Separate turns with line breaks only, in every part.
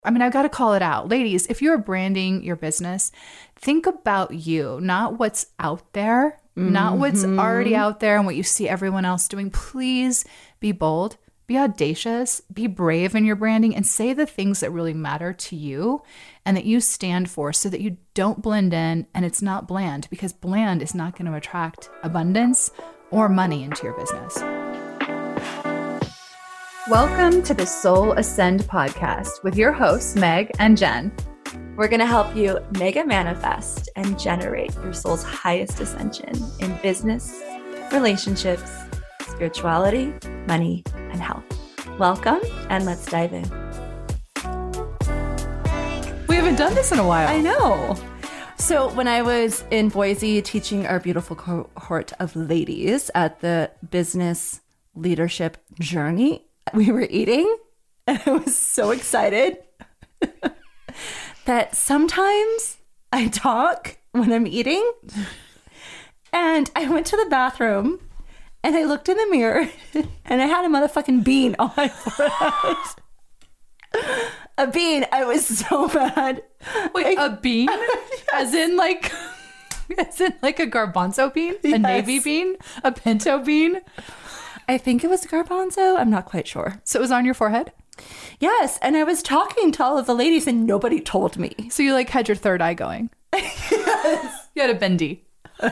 I mean, I've got to call it out. Ladies, if you're branding your business, think about you, not what's out there, not what's already out there and what you see everyone else doing. Please be bold, be audacious, be brave in your branding, and say the things that really matter to you and that you stand for so that you don't blend in and it's not bland, because bland is not going to attract abundance or money into your business. Welcome to the Soul Ascend podcast with your hosts, Meg and Jen.
We're going to help you mega manifest and generate your soul's highest ascension in business, relationships, spirituality, money, and health. Welcome, and let's dive in.
We haven't done this in a while.
I know. So when I was in Boise teaching our beautiful cohort of ladies at the business leadership journey, we were eating, and I was so excited that sometimes I talk when I'm eating. And I went to the bathroom and I looked in the mirror and I had a motherfucking bean on my forehead. A bean. I was so mad.
Wait, a bean? Yes. As in like a garbanzo bean? Yes. A navy bean? A pinto bean?
I think it was garbanzo. I'm not quite sure.
So it was on your forehead?
Yes. And I was talking to all of the ladies and nobody told me.
So you like had your third eye going?
Yes.
You had a bendy.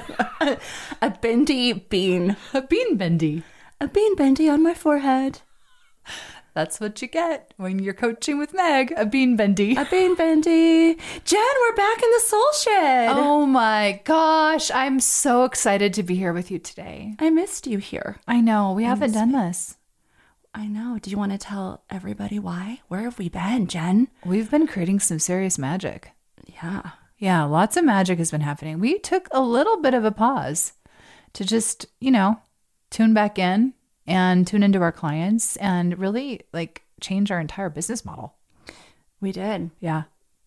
A bendy bean.
A bean bendy.
A bean bendy on my forehead.
That's what you get when you're coaching with Meg. A bean bendy.
A bean bendy. Jen, we're back in the soul shed.
Oh my gosh. I'm so excited to be here with you today.
I missed you here.
I know. We haven't done this.
I know. Do you want to tell everybody why? Where have we been, Jen?
We've been creating some serious magic.
Yeah.
Yeah, lots of magic has been happening. We took a little bit of a pause to just, tune back in and tune into our clients and really change our entire business model.
We did.
Yeah.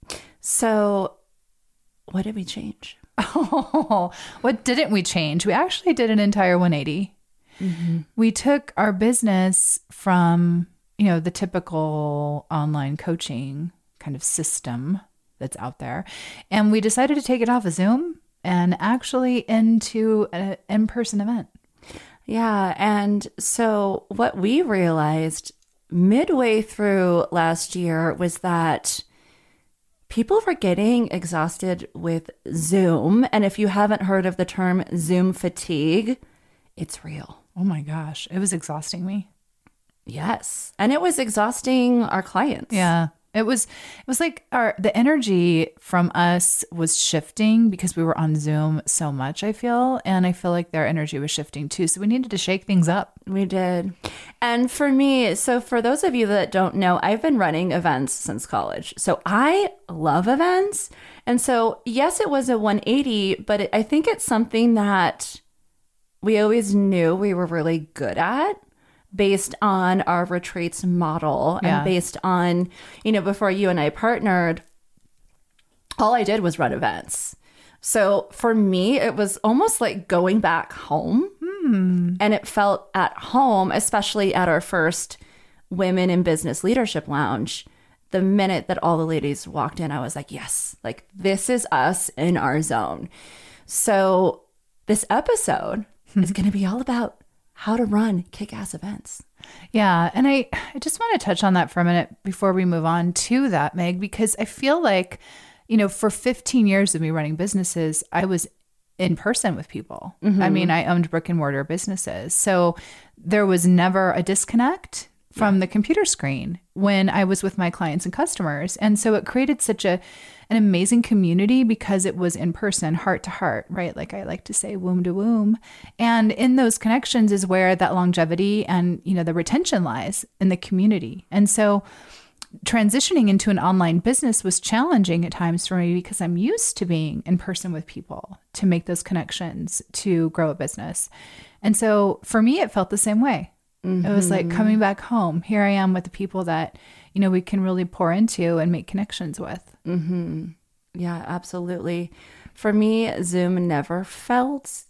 So what did we change?
Oh, what didn't we change? We actually did an entire 180. Mm-hmm. We took our business from, the typical online coaching kind of system that's out there. And we decided to take it off of Zoom and actually into an in-person event.
Yeah. And so what we realized midway through last year was that people were getting exhausted with Zoom. And if you haven't heard of the term Zoom fatigue, it's real.
Oh my gosh. It was exhausting me.
Yes. And it was exhausting our clients.
Yeah. It was like the energy from us was shifting because we were on Zoom so much, I feel. And I feel like their energy was shifting too. So we needed to shake things up.
We did. And for me, so for those of you that don't know, I've been running events since college. So I love events. And so, yes, it was a 180, but I think it's something that we always knew we were really good at, based on our retreats model and based on, before you and I partnered, all I did was run events. So for me, it was almost like going back home. And it felt at home, especially at our first Women in Business Leadership Lounge. The minute that all the ladies walked in, I was like, yes, this is us in our zone. So this episode is going to be all about how to run kick-ass events.
Yeah. And I just want to touch on that for a minute before we move on to that, Meg, because I feel like, for 15 years of me running businesses, I was in person with people. Mm-hmm. I mean, I owned brick and mortar businesses. So there was never a disconnect from the computer screen when I was with my clients and customers. And so it created such an amazing community because it was in person, heart to heart, right? Like I like to say, womb to womb. And in those connections is where that longevity and, the retention lies in the community. And so transitioning into an online business was challenging at times for me because I'm used to being in person with people to make those connections to grow a business. And so for me, it felt the same way. Mm-hmm. It was like coming back home. Here I am with the people that, we can really pour into and make connections with.
Mm-hmm. Yeah, absolutely. For me, Zoom never felt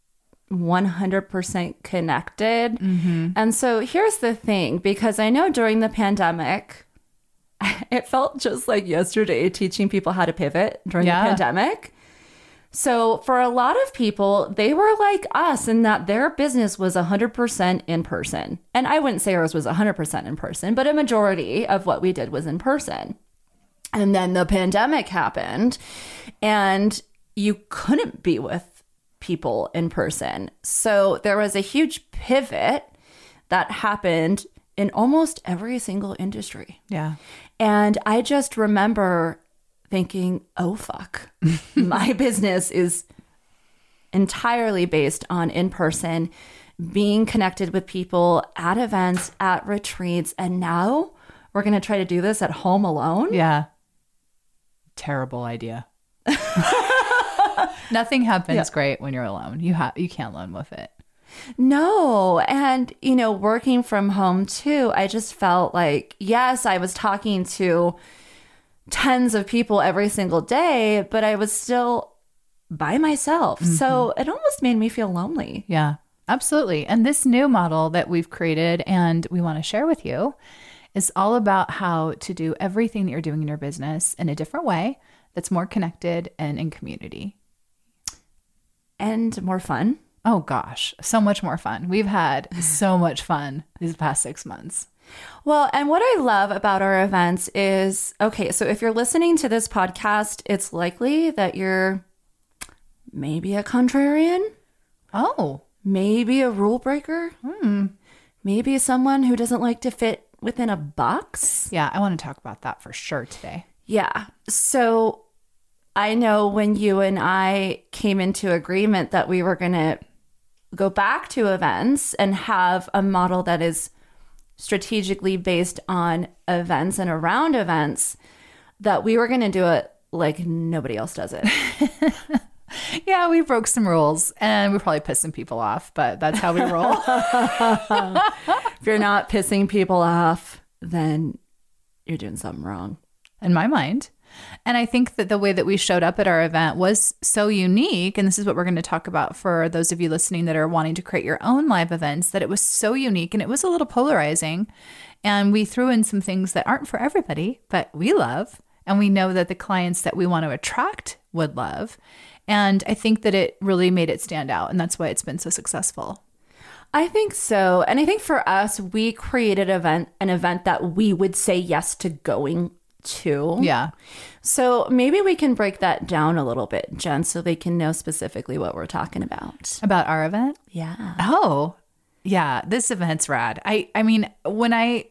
100% connected. Mm-hmm. And so here's the thing, because I know during the pandemic, it felt just like yesterday teaching people how to pivot during the
Yeah.
pandemic. So for a lot of people, they were like us in that their business was 100% in person. And I wouldn't say ours was 100% in person, but a majority of what we did was in person. And then the pandemic happened and you couldn't be with people in person. So there was a huge pivot that happened in almost every single industry.
Yeah.
And I just remember thinking, oh, fuck, my business is entirely based on in person, being connected with people at events, at retreats. And now we're going to try to do this at home alone.
Yeah. Terrible idea. Nothing happens great when you're alone. You can't alone with it.
No. And, working from home too, I just felt like, yes, I was talking to tens of people every single day, but I was still by myself. Mm-hmm. So it almost made me feel lonely.
Yeah, absolutely. And this new model that we've created and we want to share with you is all about how to do everything that you're doing in your business in a different way that's more connected and in community.
And more fun.
Oh gosh, so much more fun. We've had so much fun these past 6 months.
Well, and what I love about our events is, okay, so if you're listening to this podcast, it's likely that you're maybe a contrarian.
Oh.
Maybe a rule breaker. Maybe someone who doesn't like to fit within a box.
Yeah, I want to talk about that for sure today.
Yeah. So I know when you and I came into agreement that we were going to go back to events and have a model that is strategically based on events and around events, that we were going to do it like nobody else does it.
Yeah, we broke some rules and we probably pissed some people off, but that's how we roll.
If you're not pissing people off, then you're doing something wrong.
In my mind. And I think that the way that we showed up at our event was so unique. And this is what we're going to talk about for those of you listening that are wanting to create your own live events, that it was so unique and it was a little polarizing. And we threw in some things that aren't for everybody, but we love. And we know that the clients that we want to attract would love. And I think that it really made it stand out. And that's why it's been so successful.
I think so. And I think for us, we created an event that we would say yes to going to.
Yeah.
So maybe we can break that down a little bit, Jen, so they can know specifically what we're talking about.
About our event?
Yeah.
Oh, yeah. This event's rad. I mean, when I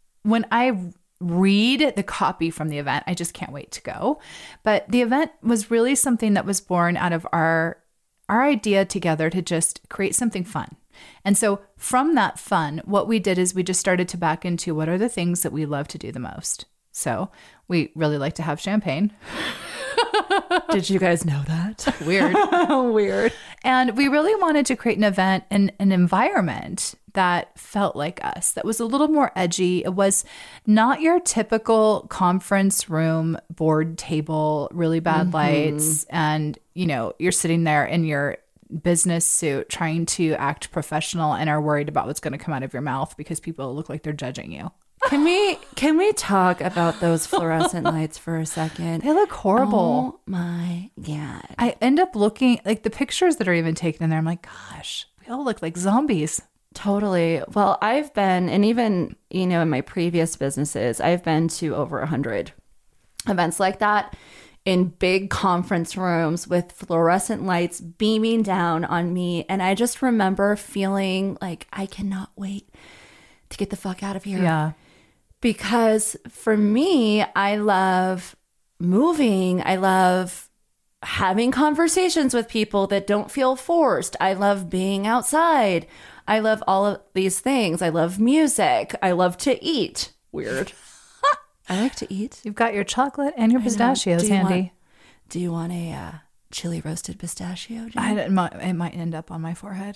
read the copy from the event, I just can't wait to go. But the event was really something that was born out of our idea together to just create something fun. And so from that fun, what we did is we just started to back into what are the things that we love to do the most. So we really like to have champagne.
Did you guys know that?
Weird.
Weird.
And we really wanted to create an event and an environment that felt like us, that was a little more edgy. It was not your typical conference room, board table, really bad lights. And, you're sitting there in your business suit trying to act professional and are worried about what's going to come out of your mouth because people look like they're judging you.
Can we talk about those fluorescent lights for a second?
They look horrible.
Oh my God.
I end up looking like the pictures that are even taken in there. I'm like, gosh, we all look like zombies.
Totally. Well, I've been, and even, in my previous businesses, I've been to over 100 events like that in big conference rooms with fluorescent lights beaming down on me. And I just remember feeling like I cannot wait to get the fuck out of here.
Yeah.
Because for me, I love moving. I love having conversations with people that don't feel forced. I love being outside. I love all of these things. I love music. I love to eat. Weird. I like to eat.
You've got your chocolate and your pistachios handy.
Do you want a chili roasted pistachio?
It might end up on my forehead.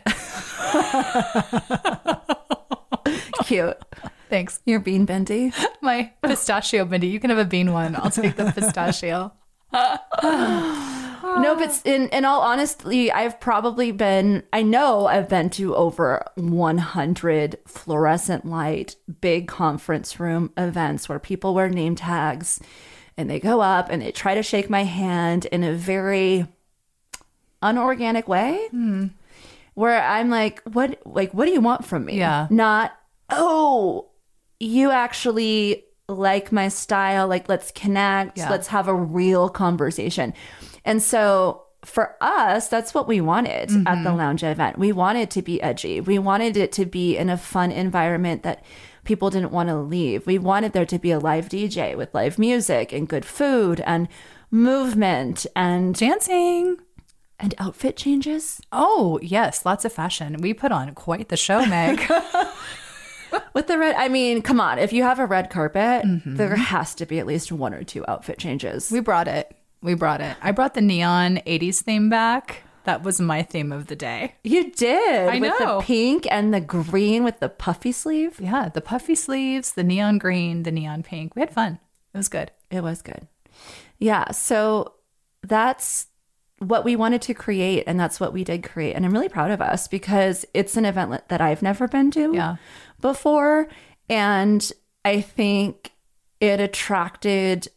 Cute.
Thanks.
Your bean bendy.
My pistachio bendy. You can have a bean one. I'll take the pistachio.
No, but in all honesty, I know I've been to over 100 fluorescent light, big conference room events where people wear name tags and they go up and they try to shake my hand in a very unorganic way where I'm like, what do you want from me?
Yeah.
Not, oh, you actually like my style. Like, let's connect.
Yeah.
Let's have a real conversation. And so for us, that's what we wanted at the lounge event. We wanted to be edgy. We wanted it to be in a fun environment that people didn't want to leave. We wanted there to be a live DJ with live music and good food and movement and
Dancing.
and outfit changes.
Oh, yes. Lots of fashion. We put on quite the show, Meg.
With the red, I mean, come on. If you have a red carpet, there has to be at least 1 or 2 outfit changes.
We brought it. I brought the neon 80s theme back. That was my theme of the day.
You did.
I
with
know.
the pink and the green with the puffy sleeve.
Yeah, the puffy sleeves, the neon green, the neon pink. We had fun. It was good.
It was good. Yeah. So that's what we wanted to create. And that's what we did create. And I'm really proud of us because it's an event that I've never been to before. And I think it attracted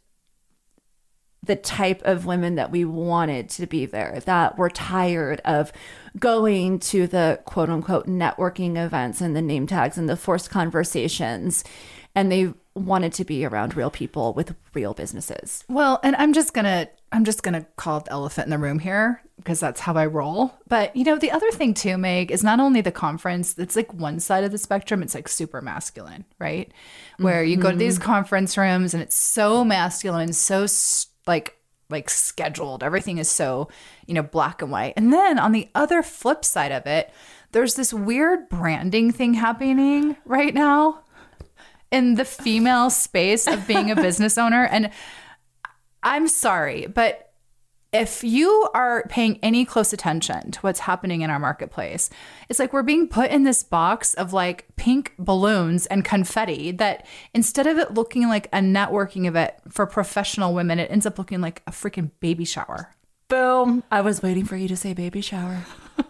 the type of women that we wanted to be there, that were tired of going to the quote unquote networking events and the name tags and the forced conversations. And they wanted to be around real people with real businesses.
Well, and I'm just gonna call it the elephant in the room here because that's how I roll. But the other thing too, Meg, is not only the conference, it's like one side of the spectrum, it's like super masculine, right? Where you go to these conference rooms and it's so masculine and so like scheduled. Everything is so, black and white. And then on the other flip side of it, there's this weird branding thing happening right now in the female space of being a business owner. And I'm sorry, but if you are paying any close attention to what's happening in our marketplace, it's like we're being put in this box of like pink balloons and confetti that instead of it looking like a networking event for professional women, it ends up looking like a freaking baby shower.
Boom. I was waiting for you to say baby shower.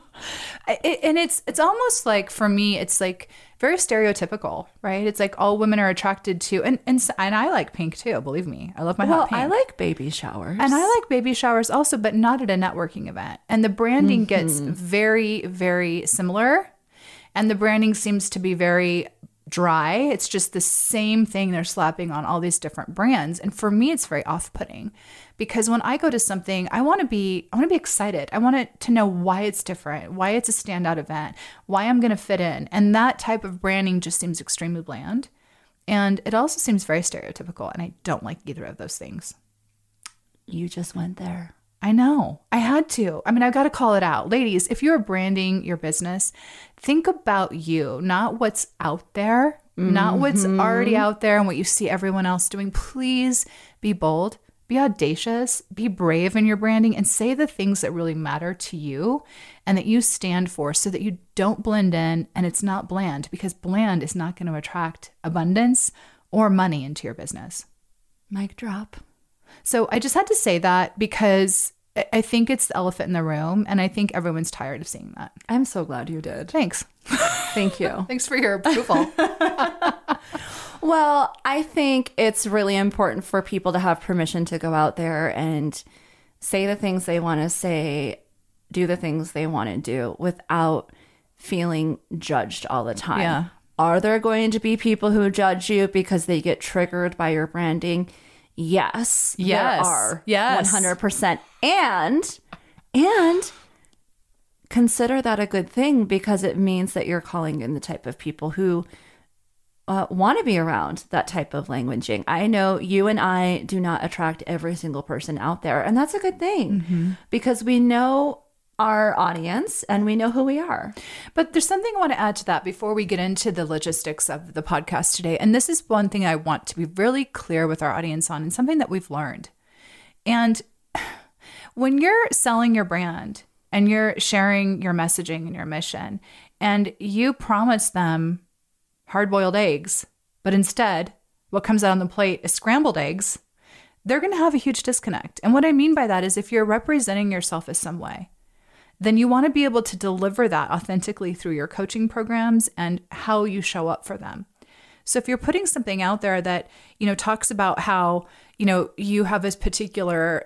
And it's almost like, for me, it's like very stereotypical, right? It's like all women are attracted to, and I like pink too, believe me. I love my hot pink.
I like baby showers.
And I like baby showers also, but not at a networking event. And the branding gets very, very similar. And the branding seems to be very dry. It's just the same thing they're slapping on all these different brands. And for me, it's very off-putting because when I go to something, I want to be excited. I want it to know why it's different, why it's a standout event, why I'm going to fit in. And that type of branding just seems extremely bland. And it also seems very stereotypical. And I don't like either of those things.
You just went there.
I know. I had to. I mean, I've got to call it out. Ladies, if you're branding your business, think about you, not what's out there, not what's already out there and what you see everyone else doing. Please be bold, be audacious, be brave in your branding, and say the things that really matter to you and that you stand for so that you don't blend in and it's not bland, because bland is not going to attract abundance or money into your business.
Mic drop.
So I just had to say that because I think it's the elephant in the room, and I think everyone's tired of seeing that.
I'm so glad you did.
Thanks.
Thank you.
Thanks for your approval.
Well, I think it's really important for people to have permission to go out there and say the things they want to say, do the things they want to do without feeling judged all the time.
Yeah.
Are there going to be people who judge you because they get triggered by your branding? Yes.
Yes.
There are.
Yes.
100%. And consider that a good thing, because it means that you're calling in the type of people who want to be around that type of languaging. I know you and I do not attract every single person out there, and that's a good thing because we know our audience and we know who we are.
But there's something I want to add to that before we get into the logistics of the podcast today. And this is one thing I want to be really clear with our audience on, and something that we've learned. And when you're selling your brand and you're sharing your messaging and your mission, and you promise them hard-boiled eggs, but instead what comes out on the plate is scrambled eggs, they're going to have a huge disconnect. And what I mean by that is if you're representing yourself as some way, then you want to be able to deliver that authentically through your coaching programs and how you show up for them. So if you're putting something out there that, talks about how, you have this particular,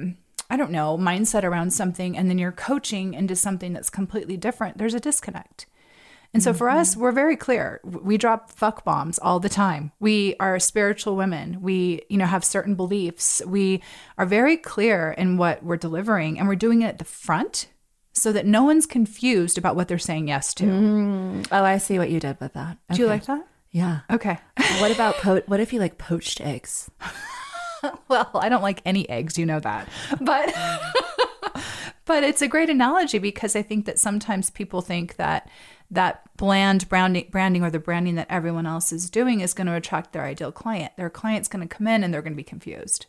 mindset around something, and then you're coaching into something that's completely different, there's a disconnect. And so for us, we're very clear. We drop fuck bombs all the time. We are spiritual women. We, have certain beliefs. We are very clear in what we're delivering, and we're doing it at the front so that no one's confused about what they're saying yes to.
Oh, I see what you did with that.
Do you like that?
Yeah.
Okay.
What about what if you like poached eggs?
Well, I don't like any eggs, you know that. But but it's a great analogy because I think that sometimes people think that bland branding or the branding that everyone else is doing is going to attract their ideal client. Their client's going to come in and they're going to be confused.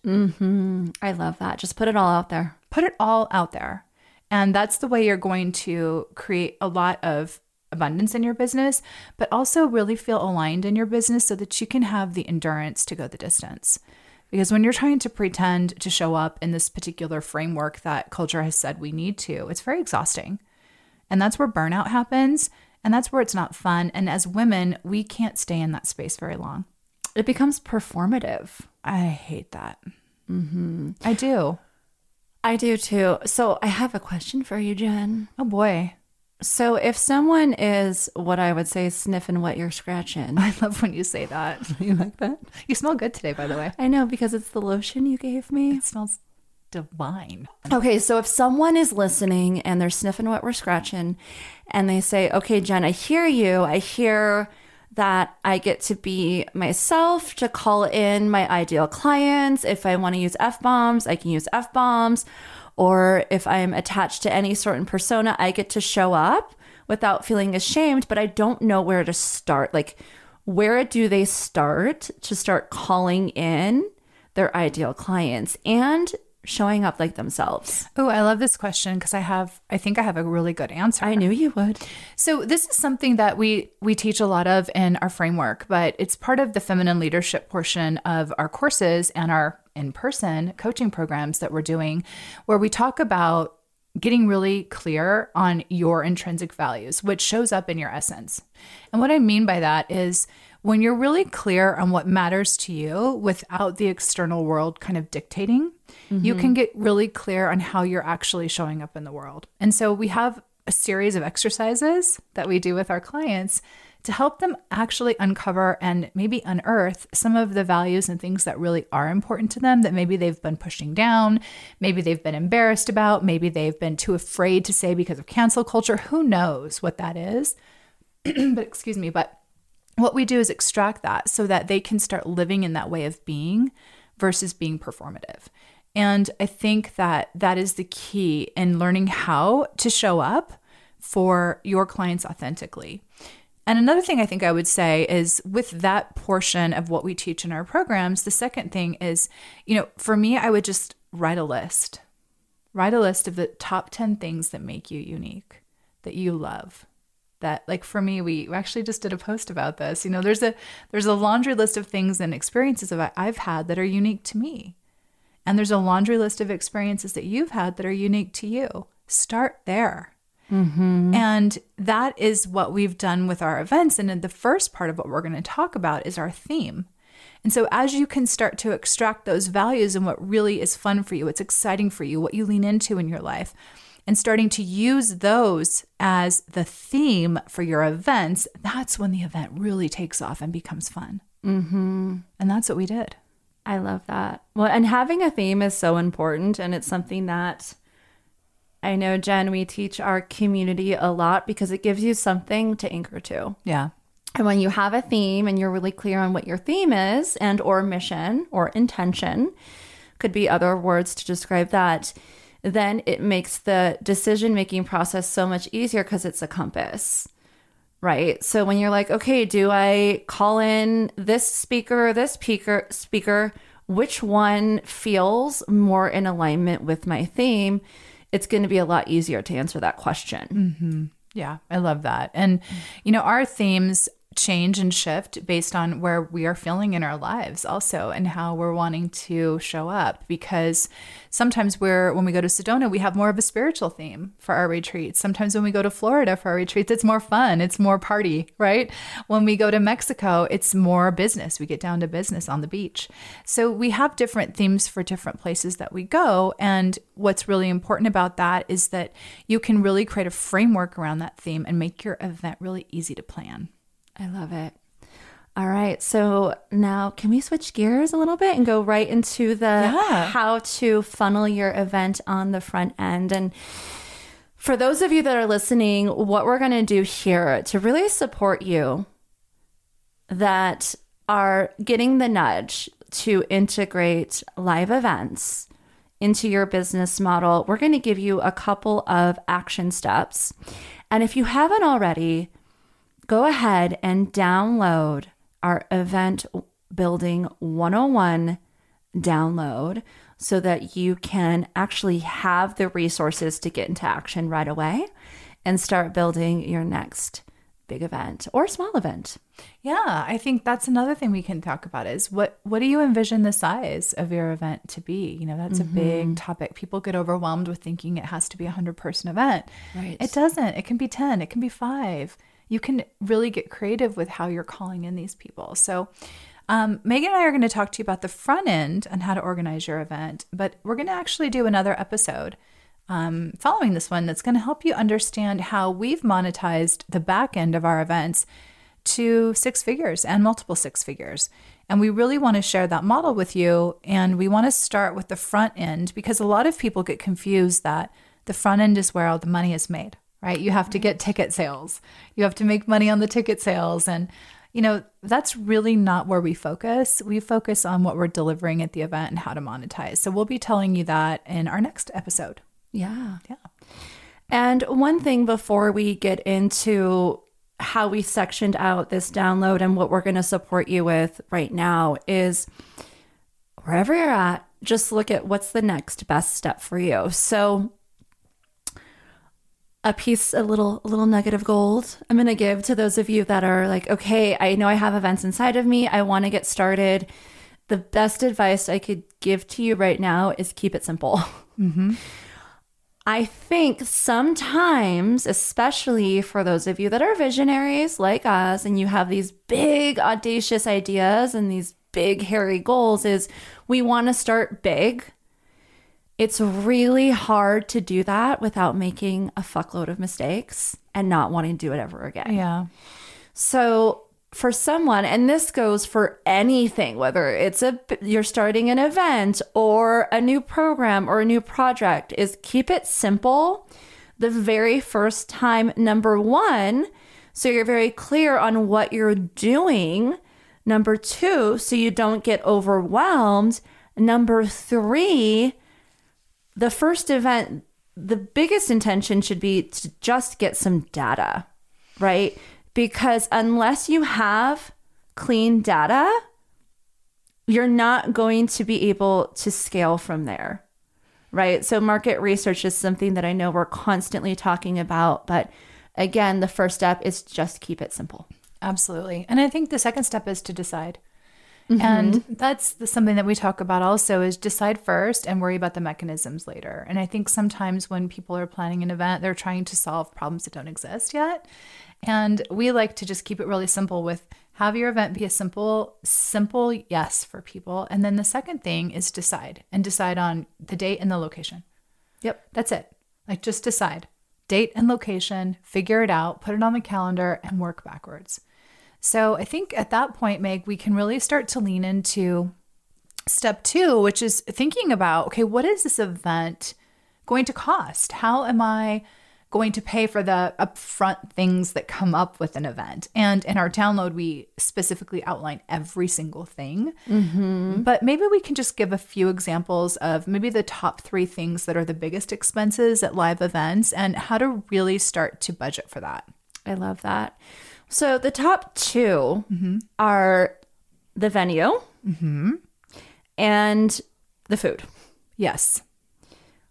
I love that. Just put it all out there.
Put it all out there. And that's the way you're going to create a lot of abundance in your business, but also really feel aligned in your business so that you can have the endurance to go the distance. Because when you're trying to pretend to show up in this particular framework that culture has said we need to, it's very exhausting. And that's where burnout happens. And that's where it's not fun. And as women, we can't stay in that space very long.
It becomes performative.
I hate that. I do.
I do too. So I have a question for you, Jen.
Oh boy.
So if someone is what I would say sniffing what you're scratching.
I love when you say that.
You like that?
You smell good today, by the way.
I know, because it's the lotion you gave me.
It smells divine.
Okay, so if someone is listening and they're sniffing what we're scratching and they say, okay, Jen, I hear you. I hear that I get to be myself, to call in my ideal clients. If I want to use F-bombs, I can use F-bombs. Or if I'm attached to any certain persona, I get to show up without feeling ashamed, but I don't know where to start. Like, where do they start to start calling in their ideal clients and showing up like themselves?
Oh, I love this question because I think I have a really good answer.
I knew you would.
So this is something that we teach a lot of in our framework, but it's part of the feminine leadership portion of our courses and our in-person coaching programs that we're doing, where we talk about getting really clear on your intrinsic values, which shows up in your essence. And what I mean by that is when you're really clear on what matters to you without the external world kind of dictating, you can get really clear on how you're actually showing up in the world. And so we have a series of exercises that we do with our clients to help them actually uncover and maybe unearth some of the values and things that really are important to them that maybe they've been pushing down, maybe they've been embarrassed about, maybe they've been too afraid to say because of cancel culture. Who knows what that is? But what we do is extract that so that they can start living in that way of being versus being performative. And I think that that is the key in learning how to show up for your clients authentically. And another thing I think I would say is with that portion of what we teach in our programs, the second thing is, for me, I would just write a list of the top 10 things that make you unique, that you love. That, like, for me, we actually just did a post about this. There's a laundry list of things and experiences that I've had that are unique to me. And there's a laundry list of experiences that you've had that are unique to you. Start there. And that is what we've done with our events. And then the first part of what we're going to talk about is our theme. And so as you can start to extract those values and what really is fun for you, what's exciting for you, what you lean into in your life, and starting to use those as the theme for your events, that's when the event really takes off and becomes fun. And that's what we did.
I love that. Well, and having a theme is so important. And it's something that I know, Jen, we teach our community a lot because it gives you something to anchor to.
Yeah.
And when you have a theme and you're really clear on what your theme is and or mission or intention, could be other words to describe that, then it makes the decision-making process so much easier because it's a compass, right? So when you're like, okay, do I call in this speaker, which one feels more in alignment with my theme? It's going to be a lot easier to answer that question.
Yeah, I love that. And, our themes change and shift based on where we are feeling in our lives also, and how we're wanting to show up. Because sometimes when we go to Sedona, we have more of a spiritual theme for our retreats. Sometimes when we go to Florida for our retreats, it's more fun. It's more party, right? When we go to Mexico, it's more business. We get down to business on the beach. So we have different themes for different places that we go. And what's really important about that is that you can really create a framework around that theme and make your event really easy to plan.
I love it. All right. So now can we switch gears a little bit and go right into the how to funnel your event on the front end? And for those of you that are listening, what we're going to do here to really support you that are getting the nudge to integrate live events into your business model, we're going to give you a couple of action steps. And if you haven't already, go ahead and download our Event Building 101 download so that you can actually have the resources to get into action right away and start building your next big event or small event.
Yeah, I think that's another thing we can talk about is what do you envision the size of your event to be? You know, that's a big topic. People get overwhelmed with thinking it has to be a 100-person event.
Right.
It doesn't. It can be 10. It can be 5. You can really get creative with how you're calling in these people. So Megan and I are going to talk to you about the front end and how to organize your event, but we're going to actually do another episode following this one that's going to help you understand how we've monetized the back end of our events to 6 figures and multiple 6 figures. And we really want to share that model with you. And we want to start with the front end because a lot of people get confused that the front end is where all the money is made. Right? You have to get ticket sales. You have to make money on the ticket sales. And, you know, that's really not where we focus. We focus on what we're delivering at the event and how to monetize. So we'll be telling you that in our next episode.
Yeah. And one thing before we get into how we sectioned out this download and what we're going to support you with right now is wherever you're at, just look at what's the next best step for you. So a little nugget of gold I'm going to give to those of you that are like, okay, I know I have events inside of me. I want to get started. The best advice I could give to you right now is keep it simple. I think sometimes, especially for those of you that are visionaries like us and you have these big audacious ideas and these big hairy goals, is we want to start big. It's really hard to do that without making a fuckload of mistakes and not wanting to do it ever again.
Yeah.
So for someone, and this goes for anything, whether it's you're starting an event or a new program or a new project, is keep it simple the very first time, number one, so you're very clear on what you're doing. Number two, so you don't get overwhelmed. Number three, the first event, the biggest intention should be to just get some data, right? Because unless you have clean data, you're not going to be able to scale from there, right? So market research is something that I know we're constantly talking about. But again, the first step is just keep it simple.
Absolutely. And I think the second step is to decide. And that's something that we talk about also is decide first and worry about the mechanisms later. And I think sometimes when people are planning an event, they're trying to solve problems that don't exist yet. And we like to just keep it really simple with have your event be a simple yes for people. And then the second thing is decide on the date and the location.
Yep.
That's it. Like just decide date and location, figure it out, put it on the calendar and work backwards. So I think at that point, Meg, we can really start to lean into step 2, which is thinking about, okay, what is this event going to cost? How am I going to pay for the upfront things that come up with an event? And in our download, we specifically outline every single thing. But maybe we can just give a few examples of maybe the top 3 things that are the biggest expenses at live events and how to really start to budget for that.
I love that. So the top 2 are the venue and the food.
Yes.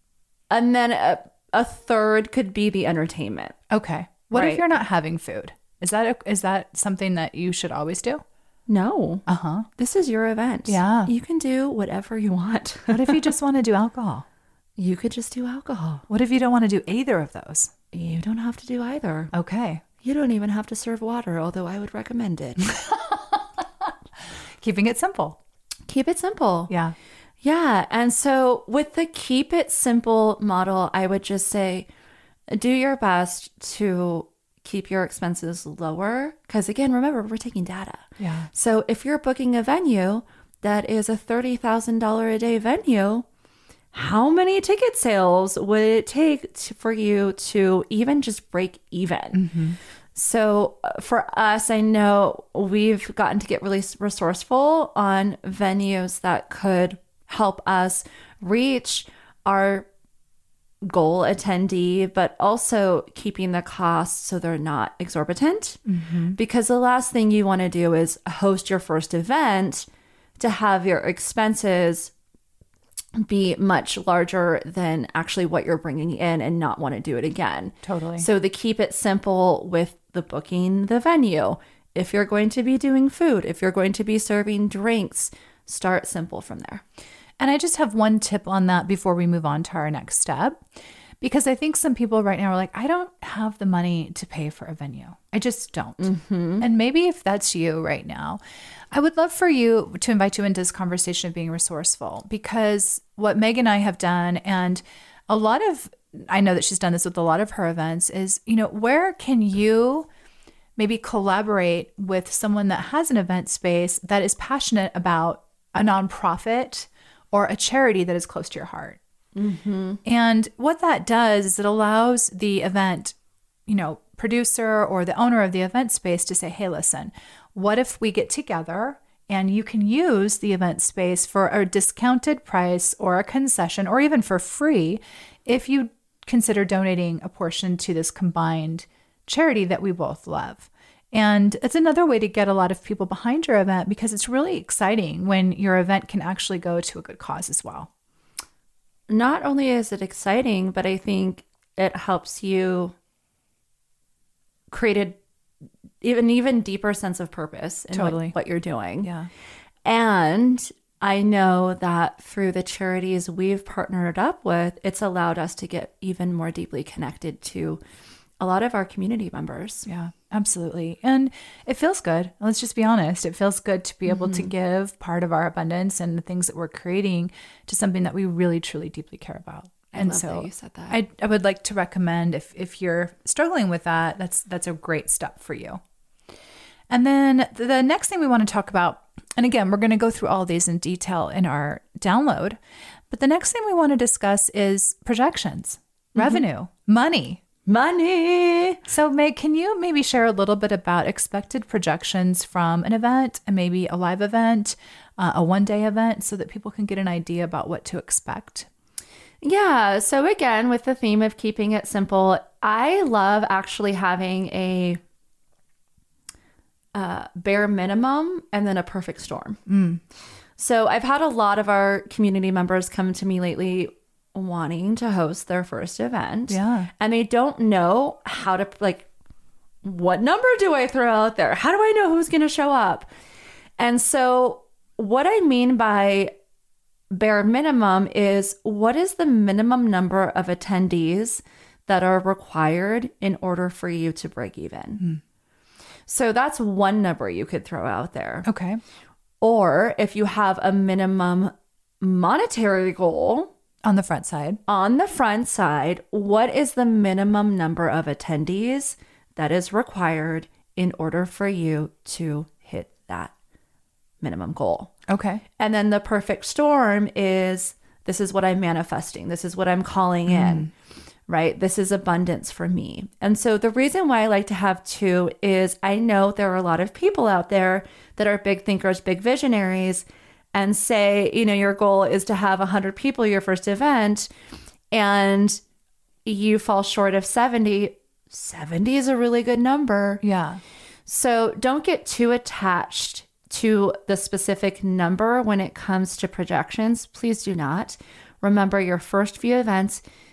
And then a third could be the entertainment.
Okay. What if you're not having food? Is that something that you should always do?
No.
Uh-huh.
This is your event.
Yeah.
You can do whatever you want.
What if you just want to do alcohol?
You could just do alcohol.
What if you don't want to do either of those?
You don't have to do either.
Okay.
You don't even have to serve water, although I would recommend it.
Keeping it simple.
Keep it simple.
Yeah.
Yeah. And so with the keep it simple model, I would just say do your best to keep your expenses lower. Because again, remember, we're taking data.
Yeah.
So if you're booking a venue that is a $30,000 a day venue, how many ticket sales would it take for you to even just break even?
Mm-hmm.
So for us, I know we've gotten to get really resourceful on venues that could help us reach our goal attendee, but also keeping the costs so they're not exorbitant. Mm-hmm. Because the last thing you want to do is host your first event to have your expenses be much larger than actually what you're bringing in and not want to do it again.
Totally.
So to keep it simple with the booking the venue, if you're going to be doing food, if you're going to be serving drinks, start simple from there.
And I just have one tip on that before we move on to our next step, because I think some people right now are like, I don't have the money to pay for a venue. I just don't. Mm-hmm. And maybe if that's you right now, I would love for you to invite you into this conversation of being resourceful, because what Meg and I have done, and a lot of, I know that she's done this with a lot of her events, is, where can you maybe collaborate with someone that has an event space that is passionate about a nonprofit or a charity that is close to your heart? Mm-hmm. And what that does is it allows the event, producer or the owner of the event space to say, hey, listen, what if we get together and you can use the event space for a discounted price or a concession or even for free if you consider donating a portion to this combined charity that we both love. And it's another way to get a lot of people behind your event, because it's really exciting when your event can actually go to a good cause as well.
Not only is it exciting, but I think it helps you create an even deeper sense of purpose in what you're doing.
Yeah.
And I know that through the charities we've partnered up with, it's allowed us to get even more deeply connected to a lot of our community members.
Yeah, absolutely. And it feels good. Let's just be honest. It feels good to be able to give part of our abundance and the things that we're creating to something that we really, truly, deeply care about.
I love that you said that.
I would like to recommend, if you're struggling with that, that's a great step for you. And then the next thing we want to talk about, and again, we're going to go through all these in detail in our download, but the next thing we want to discuss is projections, revenue, money. So Meg, can you maybe share a little bit about expected projections from an event and maybe a live event, a one-day event, so that people can get an idea about what to expect?
Yeah. So again, with the theme of keeping it simple, I love actually having a bare minimum and then a perfect storm. So I've had a lot of our community members come to me lately wanting to host their first event.
Yeah.
And they don't know how to, what number do I throw out there? How do I know who's going to show up? And so what I mean by bare minimum is, what is the minimum number of attendees that are required in order for you to break even? So that's one number you could throw out there.
Okay.
Or if you have a minimum monetary goal
on the front side,
what is the minimum number of attendees that is required in order for you to hit that minimum goal?
Okay.
And then the perfect storm is, this is what I'm manifesting. This is what I'm calling in, right? This is abundance for me. And so the reason why I like to have two is I know there are a lot of people out there that are big thinkers, big visionaries, and say, your goal is to have 100 people your first event, and you fall short of 70. 70 is a really good number.
Yeah.
So don't get too attached to the specific number when it comes to projections. Please do not. Remember, your first few events,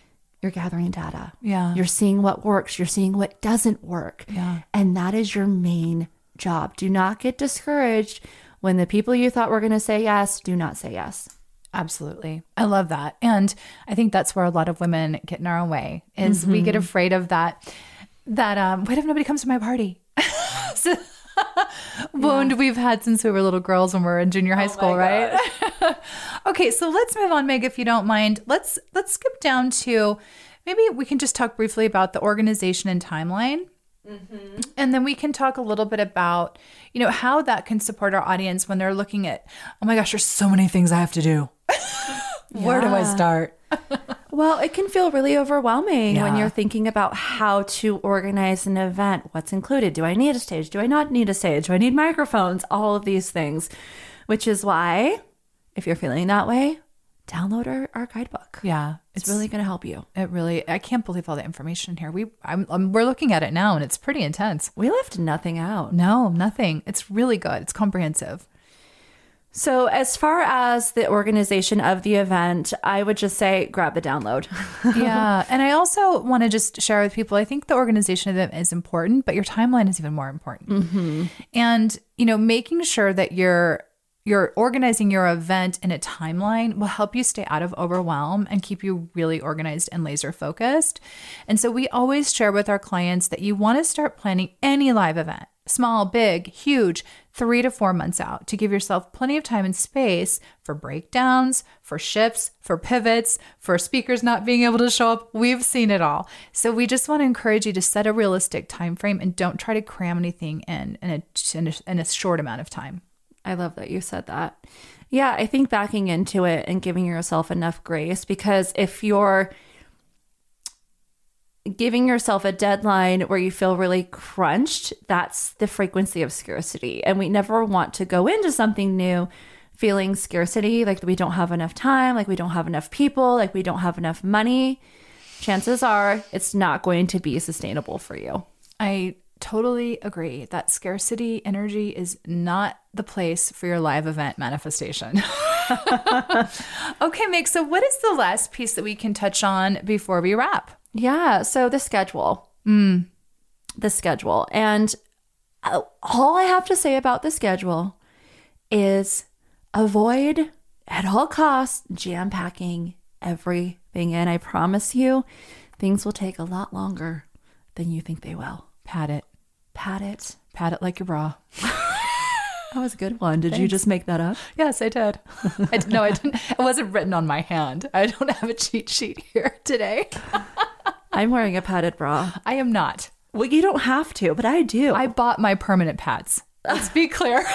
you're gathering data.
Yeah.
You're seeing what works. You're seeing what doesn't work.
Yeah.
And that is your main job. Do not get discouraged when the people you thought were going to say yes do not say yes.
Absolutely. I love that. And I think that's where a lot of women get in our own way is we get afraid of that what if nobody comes to my party? So, wound we've had since we were little girls when we were in junior high school, right? Okay, so let's move on, Meg, if you don't mind. Let's skip down to maybe we can just talk briefly about the organization and timeline. And then we can talk a little bit about, how that can support our audience when they're looking at, oh my gosh, there's so many things I have to do. Where do I start?
Well, it can feel really overwhelming when
Yeah.
you're thinking about how to organize an event. What's included? Do I need a stage? Do I not need a stage? Do I need microphones? All of these things, which is why, if you're feeling that way, download our guidebook.
Yeah.
It's really going to help you.
I can't believe all the information here. We're looking at it now and it's pretty intense.
We left nothing out.
No, nothing. It's really good. It's comprehensive.
So as far as the organization of the event, I would just say grab the download.
Yeah. And I also want to just share with people, I think the organization of it is important, but your timeline is even more important. And, making sure that you're organizing your event in a timeline will help you stay out of overwhelm and keep you really organized and laser focused. And so we always share with our clients that you want to start planning any live event, small, big, huge, 3 to 4 months out to give yourself plenty of time and space for breakdowns, for shifts, for pivots, for speakers not being able to show up. We've seen it all. So we just want to encourage you to set a realistic time frame and don't try to cram anything in a short amount of time.
I love that you said that. Yeah, I think backing into it and giving yourself enough grace, because if you're giving yourself a deadline where you feel really crunched, that's the frequency of scarcity. And we never want to go into something new feeling scarcity, like we don't have enough time, like we don't have enough people, like we don't have enough money. Chances are it's not going to be sustainable for you.
I totally agree that scarcity energy is not the place for your live event manifestation. Okay, Meg, so what is the last piece that we can touch on before we wrap?
Yeah, so the schedule. The schedule. And all I have to say about the schedule is avoid at all costs jam-packing everything in. I promise you, things will take a lot longer than you think they will.
Pat it.
Pat it.
Pat it like your bra.
That was a good one. Did you just make that up?
Yes, I did. I didn't. It wasn't written on my hand. I don't have a cheat sheet here today.
I'm wearing a padded bra.
I am not.
Well, you don't have to, but I do.
I bought my permanent pads. Let's be clear.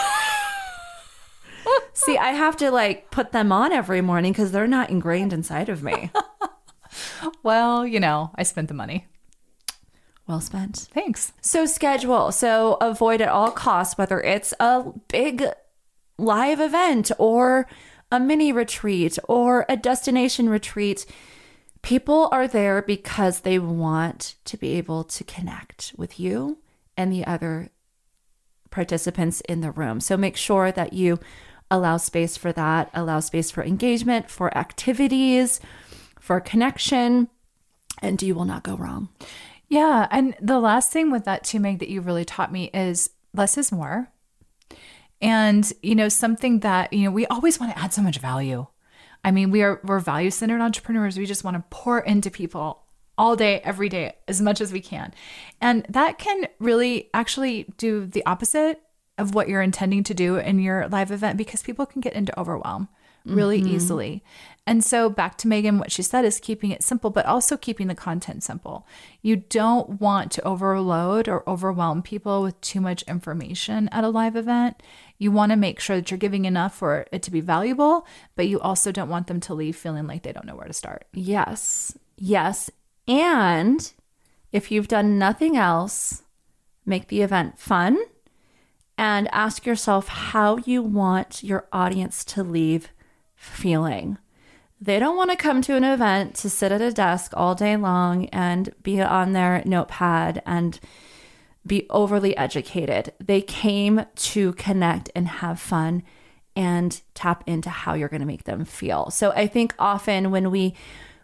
See, I have to put them on every morning because they're not ingrained inside of me.
Well, I spent the money.
Well spent.
Thanks.
So schedule. So avoid at all costs, whether it's a big live event or a mini retreat or a destination retreat. People are there because they want to be able to connect with you and the other participants in the room. So make sure that you allow space for that, allow space for engagement, for activities, for connection, and you will not go wrong.
Yeah. And the last thing with that too, Meg, that you really taught me is less is more. And, something that, we always want to add so much value. I mean, we're value-centered entrepreneurs. We just want to pour into people all day, every day, as much as we can. And that can really actually do the opposite of what you're intending to do in your live event, because people can get into overwhelm really easily. And so back to Megan, what she said is keeping it simple, but also keeping the content simple. You don't want to overload or overwhelm people with too much information at a live event. You want to make sure that you're giving enough for it to be valuable, but you also don't want them to leave feeling like they don't know where to start.
Yes. Yes. And if you've done nothing else, make the event fun and ask yourself how you want your audience to leave feeling. They don't want to come to an event to sit at a desk all day long and be on their notepad and be overly educated. They came to connect and have fun and tap into how you're going to make them feel. So I think often when we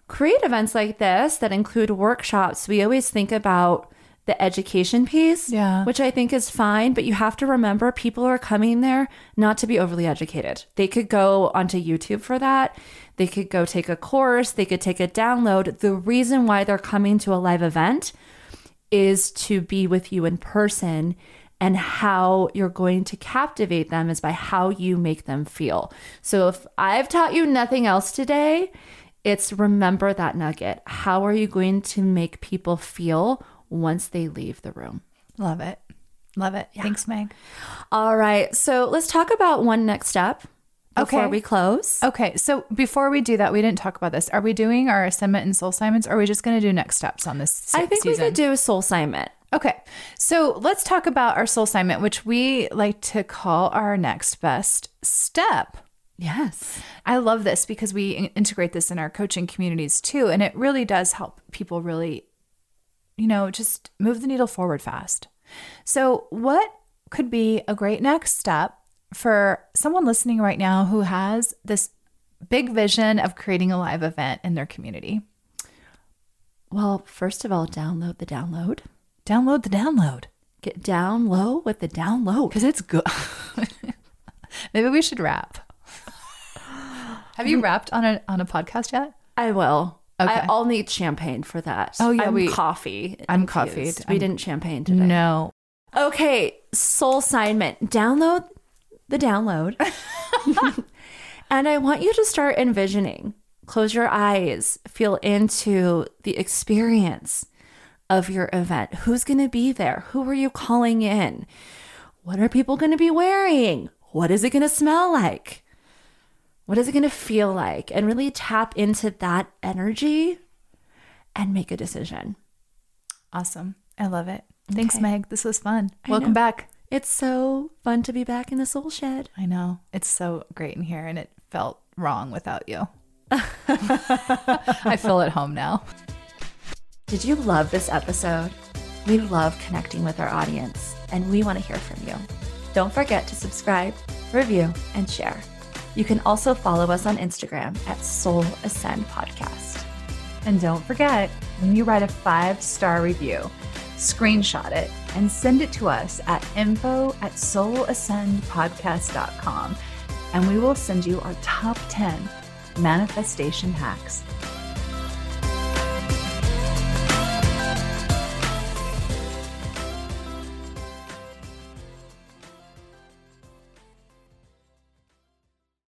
create events like this that include workshops, we always think about the education piece, which I think is fine, but you have to remember people are coming there not to be overly educated. They could go onto YouTube for that. They could go take a course. They could take a download. The reason why they're coming to a live event is to be with you in person, and how you're going to captivate them is by how you make them feel. So if I've taught you nothing else today, it's remember that nugget. How are you going to make people feel once they leave the room?
Love it. Love it. Yeah. Thanks, Meg.
All right. So let's talk about one next step before we close.
Okay. So before we do that, we didn't talk about this. Are we doing our Ascendment and Soul Assignments? Or are we just going to do next steps on this
I think
season?
We could do a soul assignment.
Okay. So let's talk about our soul assignment, which we like to call our next best step.
Yes.
I love this because we integrate this in our coaching communities too. And it really does help people really, just move the needle forward fast. So what could be a great next step for someone listening right now who has this big vision of creating a live event in their community?
Well, first of all, download the download.
Download the download.
Get down low with the download.
Because it's good. Maybe we should rap. Have you rapped on a podcast yet?
I will.
Okay.
I'll need champagne for that.
Oh, yeah.
I'm coffee.
I'm coffeed.
We didn't champagne today.
No.
Okay. Soul assignment. Download the download. And I want you to start envisioning. Close your eyes. Feel into the experience of your event. Who's going to be there? Who are you calling in? What are people going to be wearing? What is it going to smell like? What is it going to feel like? And really tap into that energy and make a decision.
Awesome. I love it. Thanks,
Okay.
Meg. This was fun. Welcome back.
It's so fun to be back in the Soul Shed.
I know. It's so great in here, and it felt wrong without you. I feel at home now.
Did you love this episode? We love connecting with our audience, and we want to hear from you. Don't forget to subscribe, review, and share. You can also follow us on Instagram at Soul Ascend Podcast.
And don't forget, when you write a 5-star review, screenshot it and send it to us at info@soulascendpodcast.com. And we will send you our top 10 manifestation hacks